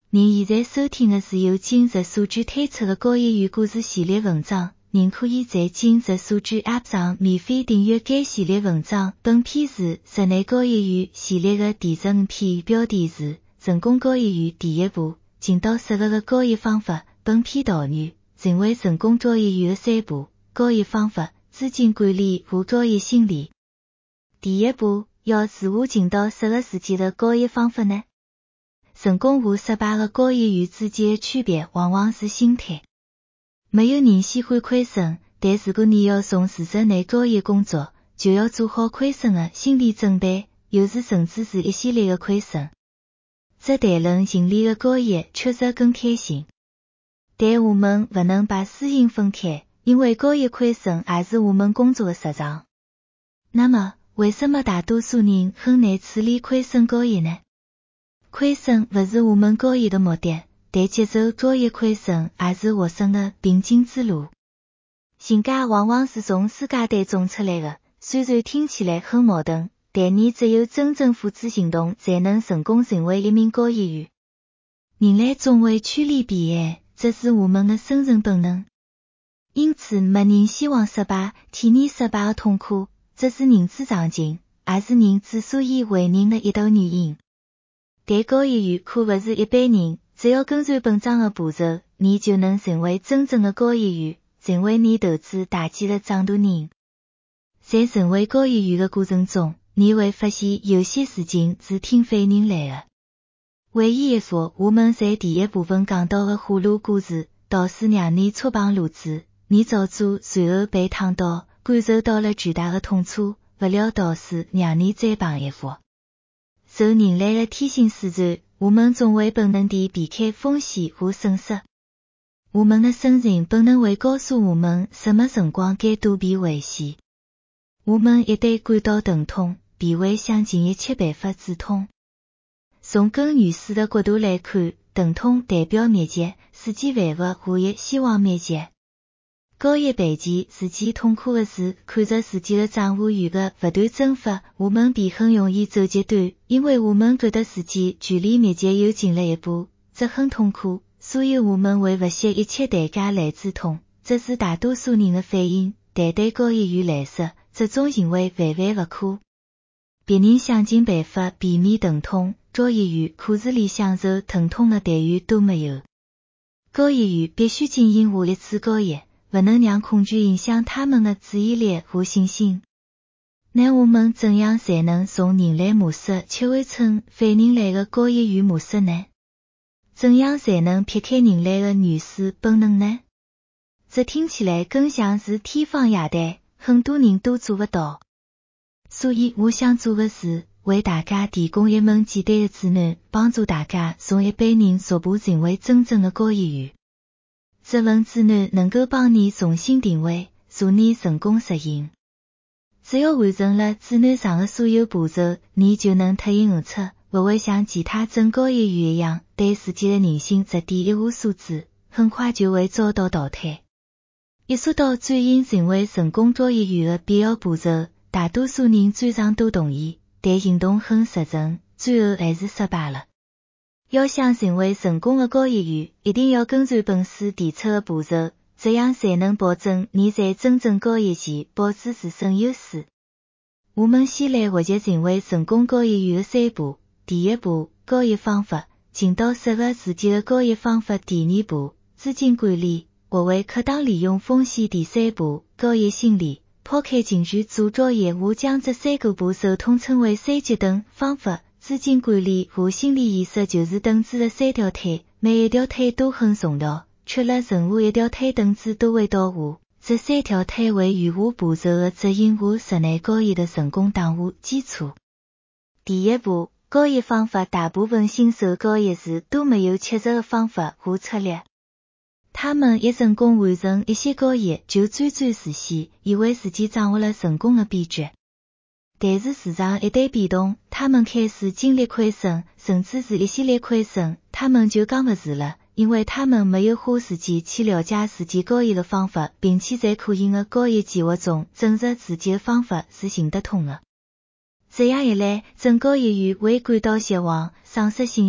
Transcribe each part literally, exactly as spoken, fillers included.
您现在收听的是由今日数据推出的高业余故事系列文章，您可以在今日数据 App 上免费订阅该系列文章。本篇是室内高业余系列的第十五篇，标题是成功高业余第一步，寻到适合的高业方法。本篇导语：成为成功高业余的三步，高业方法、资金管理和高业心理。第一步，要如何寻到适合自己的高业方法呢？成功和失败的高业余之间的区别往往是心态。没有人喜欢亏损，但如果你要从事室内高业工作，就要做好亏损的心理准备，有时甚至是一系列的亏损。这谈论盈利的高业确实更开心，但我们不能把输赢分开，因为高业亏损也是我们工作的日常。那么，为什么大多数人很难处理亏损高业呢？亏损不是我们高业的目的，但接受高业亏损也是获胜的必经之路。性格往往是从世界当中出来的，虽然听起来很矛盾，但你只有真正付诸行动，才能成功成为一名高业余。人类总会趋利避害，这是我们的生存本能。因此，没人希望失败，体验失败的痛苦，这是人之常情，也是人之所以为人的一大原因。但高业余可不是一般人，只要跟随本章的步骤，你就能成为真正的高业余，成为你投资大钱的掌舵人。在成为高业余的过程中，你会发现有些事情是挺费人来的。唯一一幅我们在第一部分讲到的花路故事，倒是让你触碰路子，你照做，随后被烫到，感受到了巨大的痛楚，不料倒是让你再碰一幅。受人类的天性使然，我们总会本能地避开风险和损失。我们的生存本能会告诉我们什么辰光该躲避危险。我们一旦感到疼痛，便会想尽一切办法止痛。从更原始的角度来看，疼痛代表灭绝，世间万物和谐希望灭绝。高业赔钱是件痛苦的事，看着自己的账户余额不断蒸发，我们便很容易走极端，因为我们觉得自己距离灭绝又近了一步，这很痛苦，所以我们会不惜一切代价来止痛，这是大多数人的反应，但对高业余来说，这种行为万万不可。别人想尽办法避免疼痛，高业余可是连享受疼痛的待遇都没有。高业余必须经营下一次高业，不能让恐惧影响他们的注意力和信心。那我们怎样才能从人类模式切换成反人类的高业余模式呢？怎样才能撇开人类的原始本能呢？这听起来更像是天方夜谭，很多人都做不到。所以我想做的是，为大家提供一门简单的指南，帮助大家从一般人逐步成为真正的高业余。这份指南能够帮你重新定位，助你成功实行。只要完成了指南上的所有步骤，你就能脱颖而出，不会像其他真高业余一样，对自己的人性质地一无所知，很快就会遭到淘汰。一说到转型成为成功高业余的必要步骤，大多数人嘴上都同意，但行动很实诚，最后还是失败了。要想成为成功的高业余，一定要跟随本书提出的步骤，这样才能保证你在真正高业前保持自身优势。我们先来获悉成为成功高业余的三步。第一步，高业方法，寻到适合自己的高业方法。第二步，资金管理，学会恰当利用风险。第三步，高业心理，抛开情绪做高业。我将这三个步骤统称为三阶等方法。资金管理和心理意识就是凳子的三条腿，每一条腿都很重要，缺了任何一条腿，凳子都会倒下。这三条腿为余下步骤的执行和室内高业的成功打下基础。第一步，高业方法，大部分新手高业时都没有切实的方法和策略。他们一成功完成一些高业就沾沾自喜，以为自己掌握了成功的秘诀。但是市场一旦变动，他们开始经历亏损，甚至是一系列亏损，他们就扛不住了，因为他们没有花时间去了解自己高业的方法，并且在可行的高业计划中证实自己的方法是行得通的。这样一来，真高业余会感到失望，丧失信心，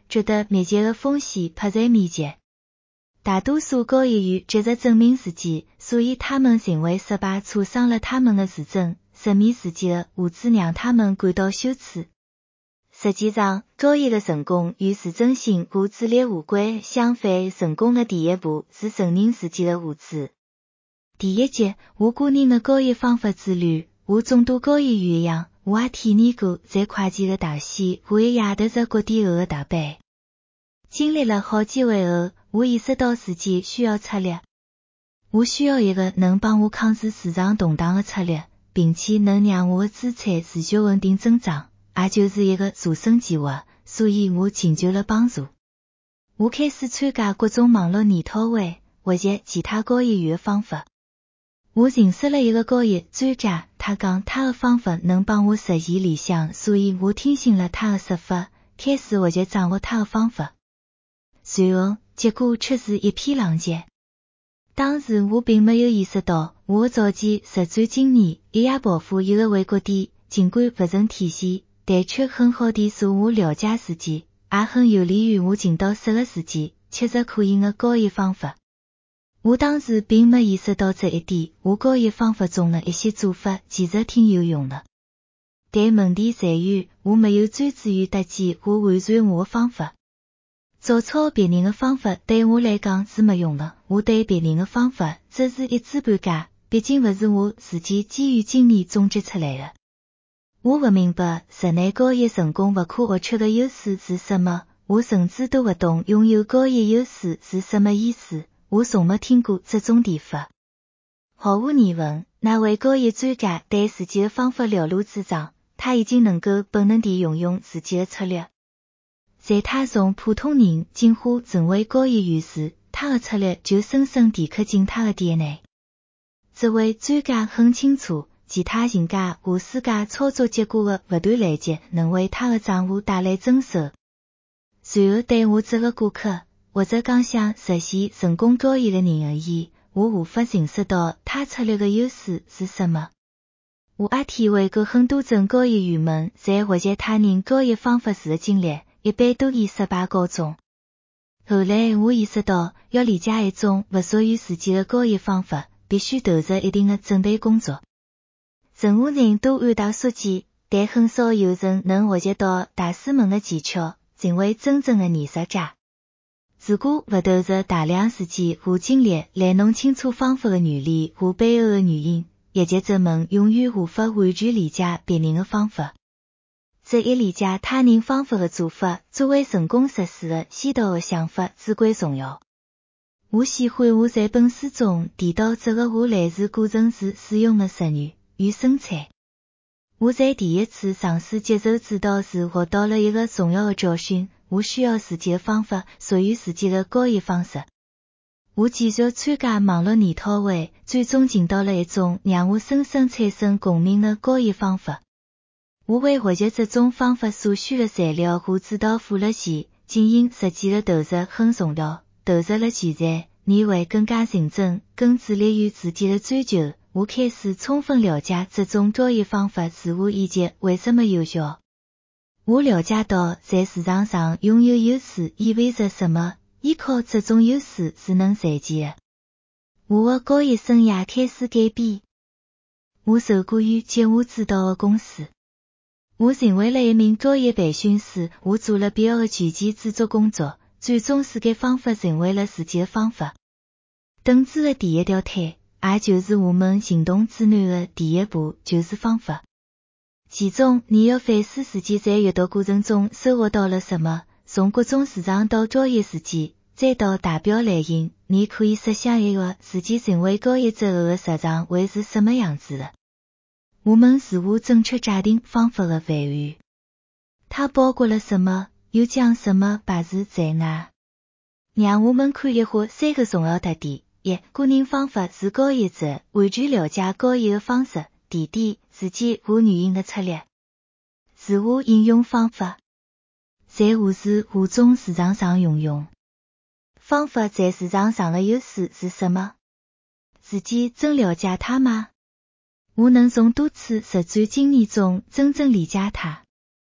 觉得灭绝的风险迫在眉睫。大多数高业余接着证明自己，所以他们认为失败挫伤了他们的自尊，神秘自己的无知让他们感到羞耻。实际上，高业的成功与自尊心和自恋无关，相反，成功的第一步是承认自己的无知。第一节，我个人的高业方法之旅。和众多高业余一样，我也体验过在会计的大戏和一夜头在谷底后的大悲。经历了好几回后，我意识到自己需要策略。我需要一个能帮我抗制市场动荡的策略，并且能让我的资产持续稳定增长，也就是一个助生计划，所以我请求了帮助。我开始参加各种网络研讨会，或者其他高业余的方法。我认识了一个高业专家，他讲他的方法能帮我实现理想，所以我听信了他的说法，开始学习掌握他的方法。随后，结果却是一片狼藉。当时我并没有意识到，我的早期实战经验一夜暴富一个回国点，尽管不曾体现，但却很好地使我了解自己，也很有利于我寻到适合自己、切实可行的高业方法。我当时并没意识到这一点，我高业方法中的一些做法其实挺有用的。但问题在于，我没有专注于搭建和完善我的方法。照抄别人的方法对我来讲是没用的，我对别人的方法只是一知半解，毕竟不是我自己基于经验总结出来的。我不明白室内高业成功不可或缺的优势是什么，我甚至都不懂拥有高业优势是什么意思。我从没听过这种提法。毫无疑问，那位高业专家对自己的方法了如指掌，他已经能够本能地运用自己的策略。在他从普通人进化成为高业余时，他的策略就深深地刻进他的 D N A。这位专家很清楚，其他人家和世界操作结果的不断累积能为他的账户带来增收。随后对我这个顾客，或者讲想实现成功高业的人而言，我无法认识到他策略的优势是什么。我也体会过很多种高业余们在学习他人高业方法时的经历，一般都以失败告终。后来我意识到，要理解一种不属于自己的高业方法，必须投入一定的准备工作。任何人都按道索见，但很少有人能学习到大师们的技巧，成为真正的艺术家。如果不投入大量时间和精力来弄清楚方法的原理和背后的原因，业绩者们永远无法完全理解别人的方法。这一理解他人方法的做法，作为成功实施的先导的想法至关重要。我喜欢我在本书中提到这个我类似过程时使用的术语与生产。我在第一次尝试接受指导时学到了一个重要的教训，我需要自己的方法，属于自己的高业方式。我继续参加网络研讨会，最终寻到了一种让我深深产生共鸣的高业方法。我为学习这种方法所需的材料和指导付了钱，经营实际的投入很重要，投入了钱财，你会更加认真，更致力于自己的追求。我开始充分了解这种高业方法是否以及为什么有效。我了解到在市场上拥有优势意味着什么，依靠这种优势是能赚钱的。我的高业生涯开始改变。我受雇于接我指导的公司。我成为了一名高业培训师，我做了必要的全件制作工作，最终使该方法成为了自己的方法。等子的第一条腿，也就是我们行动指南的第一步，就是方法。其中你要反思自己在阅读过程中收获到了什么，从各种市场到高业事件，再到大表类型，你可以设想一个自己成为高业之后的市场会是什么样子的。我们似乎正确界定方法的范围，它包括了什么，又将什么排除在外。让我们看一下三个重要特点：一、个人方法是高业者完全了解高业的方式、地点、时间和原因的策略。如何应用方法？在何时何种市场上运用？方法在市场上的优势是什么？自己真了解它吗？我能从多次实战经历中真正理解它。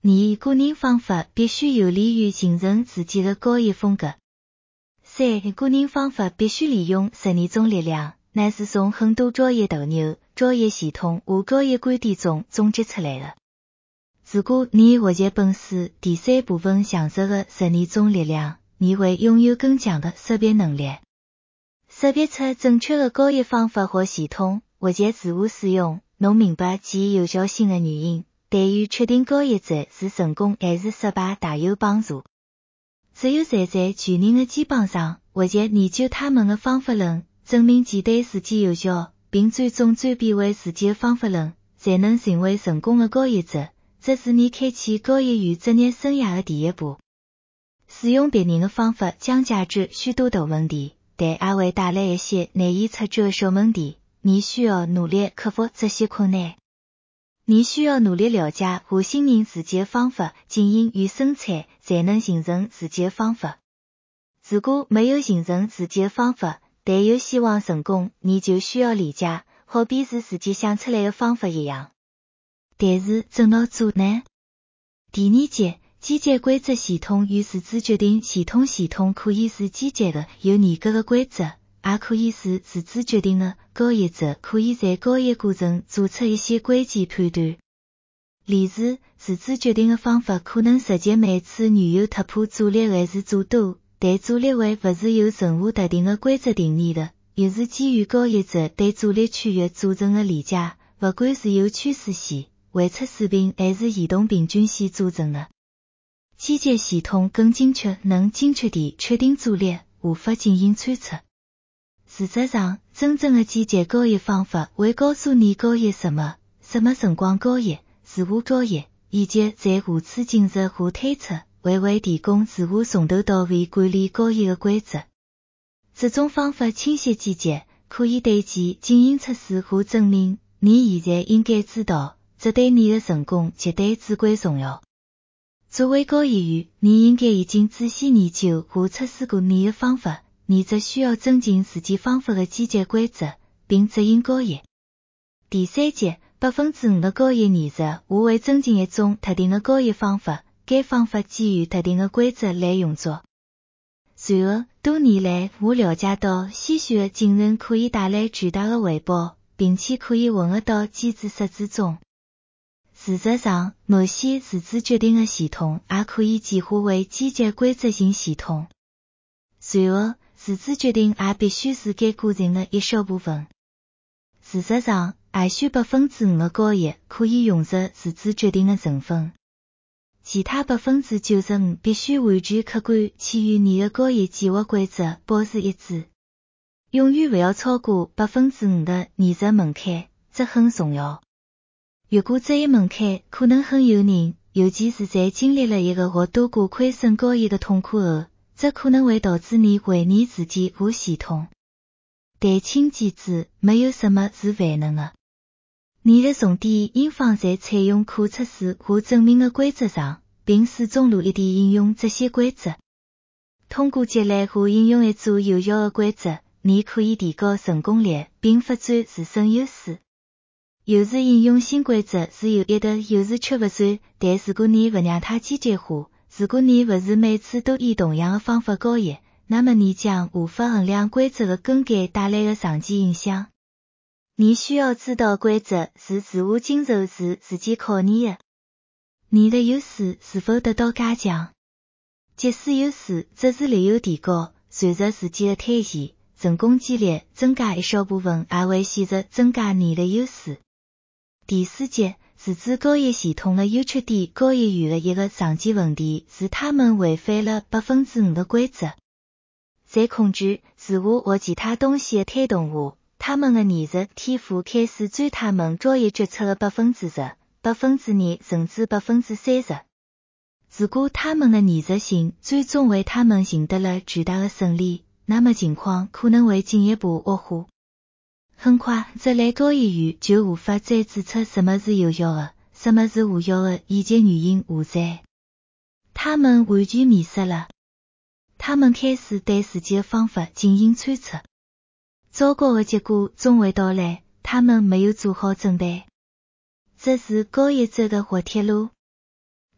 你个人方法必须有利于形成自己的个人风格。三、个人方法必须利用十二种力量，乃是从很多专业头牛、专业系统和专业观点中总结出来的。如果你学习本书第三部分详述的十二种力量，你会拥有更强的识别能力，识别出正确的个人方法和系统，或者自我使用，侬明白其有效性的原因，对于确定个人者是成功还是失败大有帮助。只有站在巨人的肩膀上，或者研究他们的方法论，证明其对自己有效，并最终转变为自己的方法论，才能成为成功的个人者。这是你开启个人与职业生涯的第一步。使用别人的方法将解决许多大问题，但也会带来一些难以察觉的小问题。你需要努力克服这些困难。你需要努力了解和信任自己的方法，经营与生产，才能形成自己的方法。如果没有形成自己的方法，但有希望成功，你就需要理解，好比是自己想出来的方法一样。但是怎么做呢？第二节，机械规则系统与自主决定系统。系统可以是机械的、有严格的规则，也可以是自主决定的。个人者可以在个人过程做出一些关键判断。例如，自主决定的方法可能实际每次原有突破阻力还是诸多，但阻力位不是由任何特定的规则定义的，又是基于个人者对阻力区域组成的理解，不管是由趋势线、weight水平还是移动平均线组成的。机械系统更精确，能精确地确定阻力，无法进行猜测。事实上，真正的机械交易方法会告诉你交易什么、什么辰光交易、如何交易，以及在何处进入和推测，为为提供如何从头到尾管理交易的规则。这种方法清晰简洁，可以对其进行测试和证明。你现在应该知道，这对你的成功绝对至关重要。作为交易员，你应该已经仔细研究和测试过你的方法。你则需要增进自己方法的机械规则，并执行交易。第三节，百分之五的交易原则。我会增进一种特定的交易方法，该方法基于特定的规则来运作。随后，多年来我了解到，谦虚的精神可以带来巨大的回报，并且可以混合到机制设置中。事实上，某些自主决定的系统也可以简化为机械规则型系统。随后，自主决定也必须是该过程的一小部分。事实上，也许百分之五的交易可以用入自主决定的成分，其他百分之九十五必须完全客观且与你的交易计划规则保持一致。永远不要超过百分之五的原则门槛，这很重要。越过这一门槛可能很诱人，尤其是在经历了一个或多个亏损交易的痛苦后。这可能会导致你怀疑自己和系统。但请记住，没有什么是万能的。你的重点应放在采用可测试和证明的规则上，并始终努力地应用这些规则。通过积累和应用一组有效的规则，你可以提高成功率并发展自身优势。有时应用新规则是有益的，有时却不算，但如果你不让它机械化，如果你不是每次都以同样的方法交易，那么你将无法衡量规则的更改带来的长期影响。你需要知道规则是如何经受住自己考验的。你的优势是否得到加强？即使优势只是略有提高，随着时间的推移，成功几率增加一小部分也会显著增加你的优势。第四节，自主交易系统的优缺点。交易员的一个常见问题是他们违反了百分之五的规则。在恐惧、自我或其他东西的推动下，他们的艺术天赋开始占他们交易决策的百分之十、百分之二甚至百分之三十。如果他们的艺术性最终为他们赢得了巨大的胜利，那么情况可能会进一步恶化。很快，这类交易员就无法再指出什么是有效的，什么是无效的，以及原因何在。他们完全迷失了。他们开始对自己的方法进行猜测。糟糕的结果总会到来，他们没有做好准备。这是交易者的滑铁卢。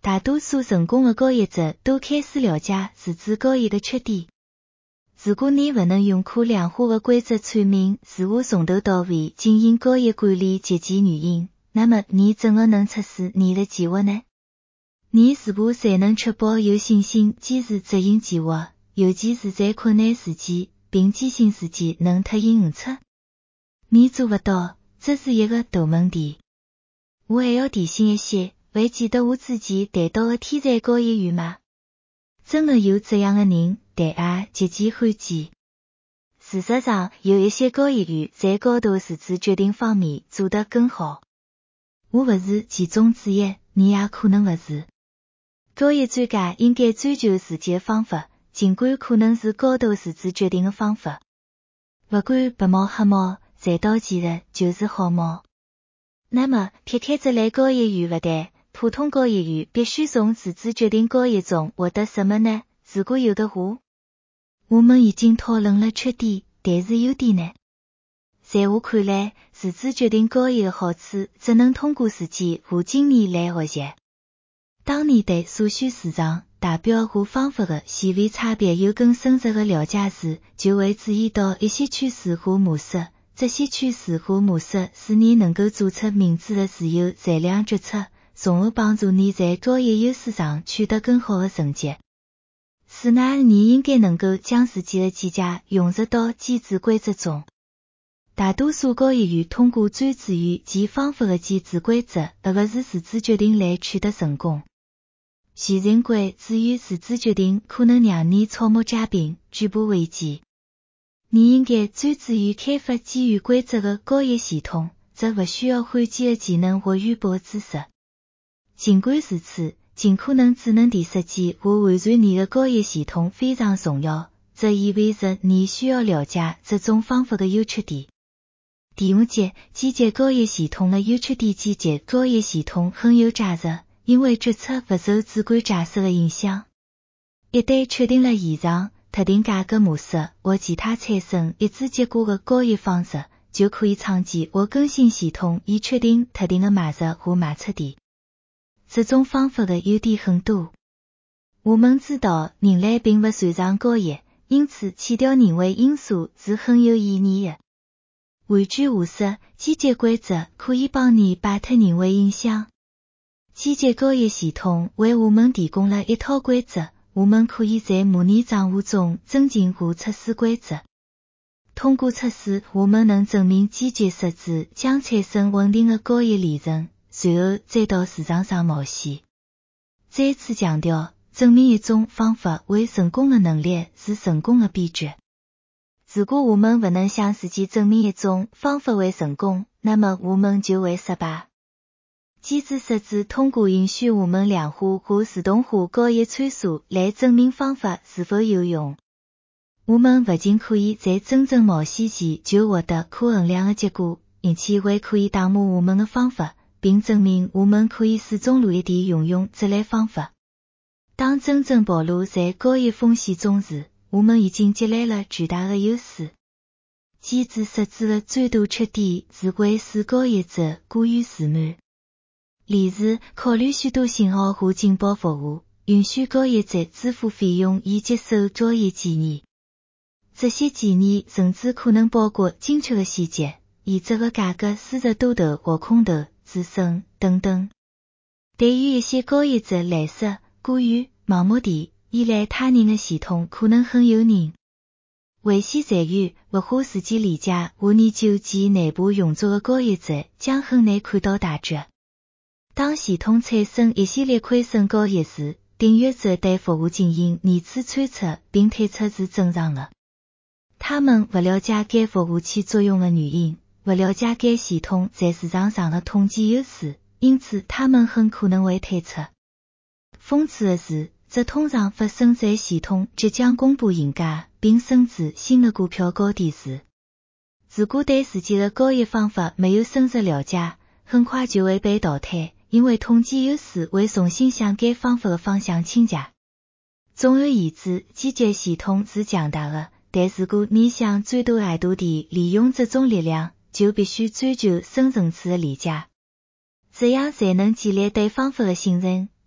大多数成功的交易者都开始了解自己交易的缺点。如果你不能用可量化的规则阐明如何从头到尾进行交易管理及其原因，那么你怎么能测试你的计划呢？你是否才能确保有信心坚持执行计划，尤其是在困难时期，并坚信自己能脱颖而出？你做不到，这是一个大问题。我还要提醒一些，还记得我之前谈到的天才交易员吗？真的有这样的人，但也极其罕见。事实上，有一些交易员在高度自主决定方面做得更好。我不是其中之一，你也可能不是。交易专家应该追求自己的方法，尽管可能是高度自主决定的方法。不管白猫黑猫，赚到钱的就是好猫。那么，撇开这类交易员不谈，普通交易员必须从自主决定交易中获得什么呢？如果有的话，我们已经讨论了缺点，但是优点呢？在我看来，自主决定交易的好处只能通过实践和经验来学习。当你对所需市场、代表和方法的细微差别有更深入的了解时，就会注意到一些趋势和模式。这些趋势和模式使你能够做出明智的自由裁量决策，从而帮助你在交易优势上取得更好的成绩。此外，你应该能够将自己的见解融入到机制规则中。大多数交易员通过专注于其方法的机制规则，而不是自主决定来取得成功。现认为至于自主决定可能让你草木皆兵，举步维艰。你应该专注于开发基于规则的交易系统，这不需要罕见的技能或渊博知识。尽管如此，尽可能智能地设计和完善你的交易系统非常重要，这意味着你需要了解这种方法的优缺点。第五节，机械交易系统的优缺点。机械交易系统很有价值，因为决策不受主观假设的影响。一旦确定了现状、特定价格模式或其他产生一致结果的交易方式，就可以创建或更新系统以确定特定的买入和卖出点。这种方法的优点很多。我们知道人类并不擅长交易，因此去掉人为因素是很有意义的。换句话说，机械规则可以帮你摆脱人为影响。机械交易系统为我们提供了一套规则，我们可以在模拟账户中增进和测试规则。通过测试，我们能证明机械设置将产生稳定的交易利润，随后再到市场上冒险。再次强调，证明一种方法为成功的能力是成功的秘诀。如果我们不能向自己证明一种方法为成功，那么我们就会失败。机制设置通过允许我们量化和自动化交易参数来证明方法是否有用。我们不仅可以在真正冒险前就获得可衡量的结果，而且还可以打磨我们的方法，并证明我们可以始终如一地运用这类方法。当真正暴露在交易风险中时，我们已经积累了巨大的优势。机制设置的最大缺点是会使交易者过于自满。例如，考虑许多信号和警报服务，允许交易者支付费用以接受交易建议。这些建议甚至可能包括精确的细节，以这个价格输入多头或空头、止损等等。对于一些交易者来说，过于盲目地依赖他人的系统可能很诱人。危险在于，不花时间理解和研究其内部运作的交易者将很难看到大局。当系统产生一系列亏损交易时，订阅者对服务进行二次猜测并推测是正常的。他们不了解该服务起作用的原因，不了解该系统在市场上的统计优势，因此他们很可能会推测。讽刺的是，这通常发生在系统即将公布赢家并升至新的股票高点时。如果对自己的交易方法没有深入了解，很快就会被淘汰，因为统计优势会重新向该方法的方向倾斜。总而言之，机械系统是强大的，但如果你想最大限度地利用这种力量，就必须追求深层次的理解，这样才能建立对方法的信任，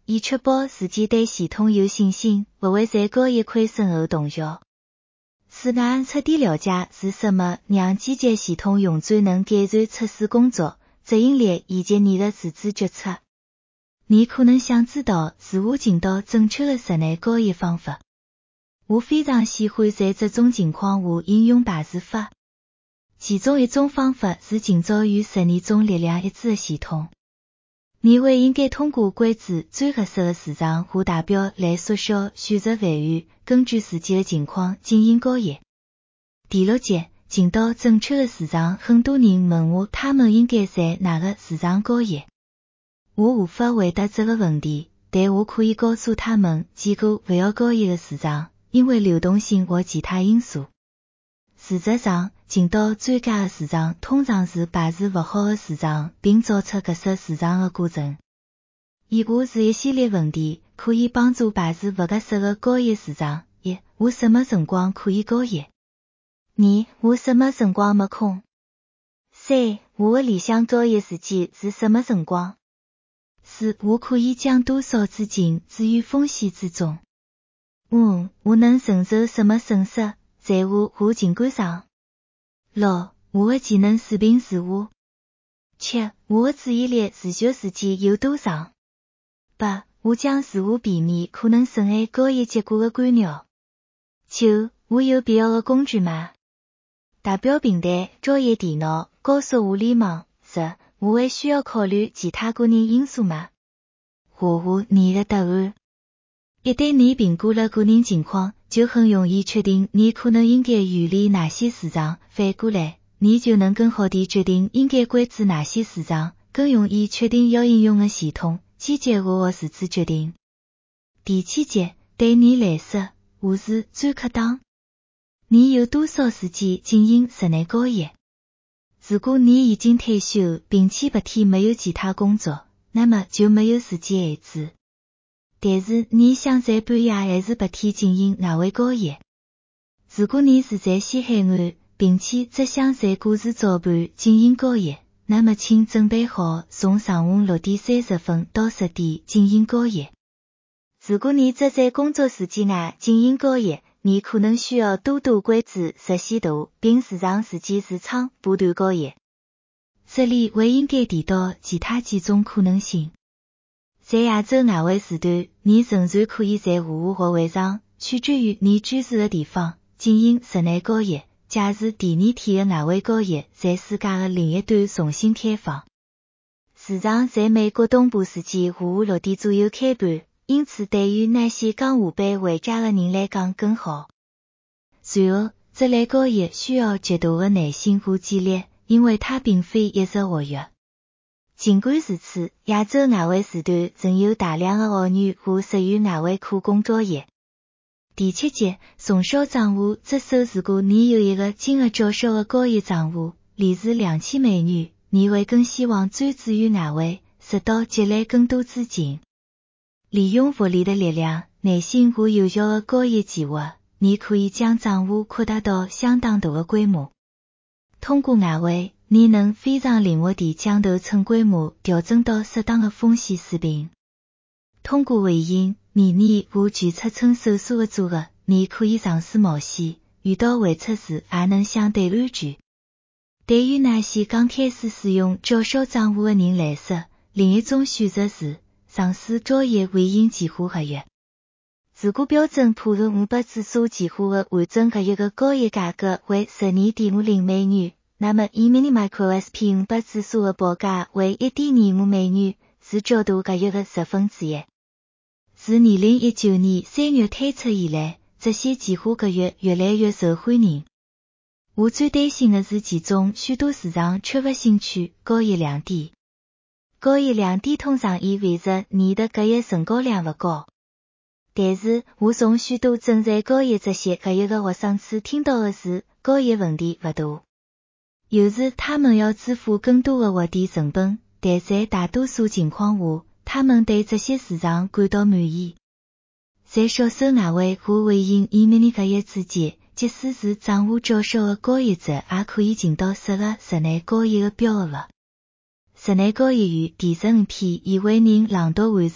以确保自己对系统有信心，不会在高一亏损后动摇。四俺彻底了解是什么让机械系统用最能改善测试工作、执行力以及你的自主决策。你可能想知道是我寻到正确的室内高一方法。我非常喜欢在这种情况下应用排除法。其中一种方法是建造与十二种力量一致的系统。你会应该通过关注最合适的市场和代表来缩小选择范围，根据自己的情况进行高一。第六节，进到正确的市场。很多人问我他们应该在哪个市场高一。我无法回答这个问题，但我可以告诉他们几个不要高一的市场，因为流动性或其他因素。事实上，进到最佳的市场通常是排除不好的市场并造出合适市场的过程。以下是一系列问题，可以帮助排除不合适的高一市场。一、我什么辰光可以高一？二、我什么辰光没空？三、我的理想高一时间是什么辰光？四、我可以将多少资金置于风险之中？五、我能承受什么损失？财务和情感上。六、我的技能水平如何？七、我的注意力持续时间有多长？八、我将如何避免可能损害高一结果的干扰？九、我有必要的工具吗？代表平台、专业电脑、高速互联网。十、我还需要考虑其他个人因素吗？画下你的答案。一旦你评估了个人情况，就很容易确定你可能应该远离哪些市场，反过来，你就能更好地决定应该关注哪些市场，更容易确定要应用的系统，机械化的自主决定。第七节，对你来说，何是最恰当？你有多少时间进行室内高一？如果你已经退休并且白天没有其他工作，那么就没有时间限制。但是你想在半夜还是白天进行哪位高一？如果你是在西海岸，并且只想在过日早盘进行高一，那么请准备好从上午六点三十分到十点进行高一。如果你只在工作时间内进行高一，你可能需要多多关注日线图，并时常时间时长不断高一。这里我应该提到其他几种可能性。在亚洲外围时段，你仍然可以在户外或会场，取决于你居住的地方，进行室内高一。假如第二天的外围高一在世界的另一端重新开放。市场在美国东部时间下午六点左右开盘，因此对于那些刚下班回家的人来讲更好。随后，这类高一需要极大的耐心和纪律，因为它并非一直活跃。尽管如此，亚洲外围时段仍有大量的学员和职员外围可供高一。第七节，从小账户。这时如果你有一个金额较小的高一账户，例如两千美元，你会更希望专注于外围，直到积累更多资金。利用复利的力量、耐心和有效的高一计划，你可以将账户扩大到相当大的规模。通过外围，你能非常灵活地将头寸规模调整到适当的风险水平。通过回应、秘密和决策寸手术的组合，你可以尝试冒险，遇到回撤时也能相对安全。对于那些刚开始使用较小账户的人来说，另一种选择是尝试交易回应计划合约。如果标准普尔五百指数计划的完整合约的交易价格为 十二点五零美元，那么 E-mini Micro S P 五百指数的报价为 一点二五美元，是较大合约的十分之一。自二零一九年三月推出以来，这些计划合约越来越受欢迎。我最担心的是其中许多市场缺乏兴趣交易亮点。交易亮点通常意味着你的交易成交量不高。但是我从许多正在交易这些合约的学生处听到的是，交易问题不大。有时他们要支付更多的活地成本，但在大多数情况下，他们对这些市场感到满意。在销售外围和回应 E-mini 合约之间，即使是账户较小的交易者也可以寻到适合室内交易的标的物。室内交易员第十五篇已为您朗读完成，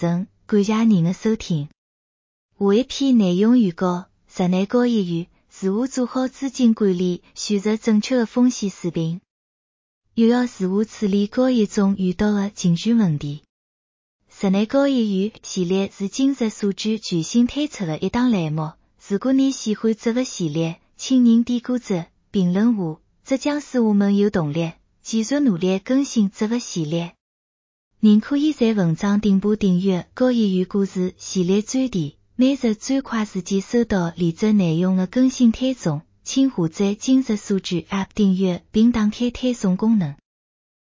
感谢您的收听。下一篇内容预告：室内交易员如何做好资金管理，选择正确的风险水平。又要如何处理交易中遇到的情绪问题？室内交易员系列是今日所知全新推出的一档栏目。如果你喜欢这个系列，请您点个赞、评论我，这将使我们有动力继续努力更新这个系列。您可以在文章顶部订阅交易员故事系列专题，每日最快时间收到连载内容的更新推送。请下载今日所知 App 订阅并打开推送功能。